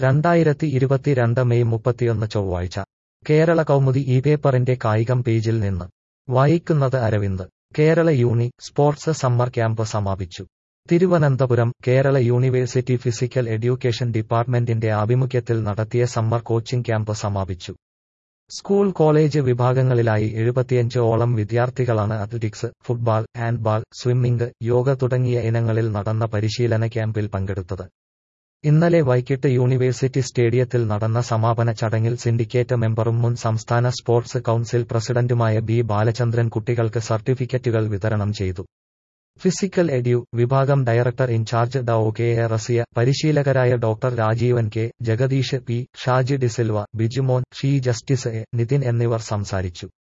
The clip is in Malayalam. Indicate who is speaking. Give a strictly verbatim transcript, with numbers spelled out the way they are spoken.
Speaker 1: രണ്ടായിരത്തി ഇരുപത്തിരണ്ട് മെയ് മുപ്പത്തിയൊന്ന് ചൊവ്വാഴ്ച കേരള കൗമുദി ഈ പേപ്പറിന്റെ കായികം പേജിൽ നിന്ന് വായിക്കുന്നത് Aravind. Kerala uni sports summer camp സമാപിച്ചു. Thiruvananthapuram Kerala university physical education ഡിപ്പാർട്ട്മെന്റിന്റെ ആഭിമുഖ്യത്തിൽ നടത്തിയ സമ്മർ കോച്ചിംഗ് ക്യാമ്പ് സമാപിച്ചു. സ്കൂൾ കോളേജ് വിഭാഗങ്ങളിലായി എഴുപത്തിയഞ്ച് ഓളം വിദ്യാർത്ഥികളാണ് athletics, football, handball, swimming, yoga തുടങ്ങിയ ഇനങ്ങളിൽ നടന്ന പരിശീലന ക്യാമ്പിൽ പങ്കെടുത്തത്. ഇന്നലെ വൈകിട്ട് യൂണിവേഴ്സിറ്റി സ്റ്റേഡിയത്തിൽ നടന്ന സമാപന ചടങ്ങിൽ സിൻഡിക്കേറ്റ് മെമ്പറും മുൻ സംസ്ഥാന സ്പോർട്സ് കൗൺസിൽ പ്രസിഡന്റുമായ ബി ബാലചന്ദ്രൻ കുട്ടികൾക്ക് സർട്ടിഫിക്കറ്റുകൾ വിതരണം ചെയ്തു. ഫിസിക്കൽ എഡ്യു വിഭാഗം director in charge Dr K A Raziya, പരിശീലകരായ doctor Rajeevan K, Jagadeesh P, Shaji DSilva, Bijumon, ഷീ ജസ്റ്റിസ് എ, നിതിൻ എന്നിവർ സംസാരിച്ചു.